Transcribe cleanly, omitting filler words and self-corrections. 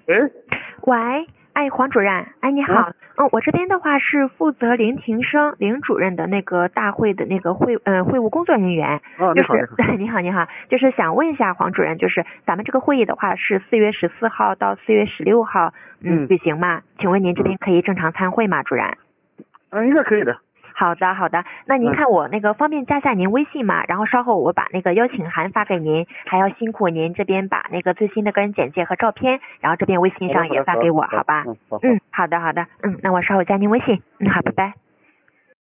哎， 喂，哎，黄主任，哎，你好， 啊， 我这边的话是负责林庭生林主任的那个大会的那个会务工作人员， 啊，你好，你就是好。 你好你好，就是想问一下黄主任，就是咱们这个会议的话是4月14号到4月16号， 嗯举行嘛？请问您这嗯， 边可以正常参会吗，主任？ 应该可以的。 好的，好的。那您嗯， 看我那个方便加下您微信嘛？然后稍后我把那个邀请函发给您，还要辛苦您这边把那个最新的个人简介和照片，然后这边微信好的， 上好的，好的， 也发给我， 好的， 好吧？ 好好。 好的，好的。那我稍后加您微信。好，拜拜。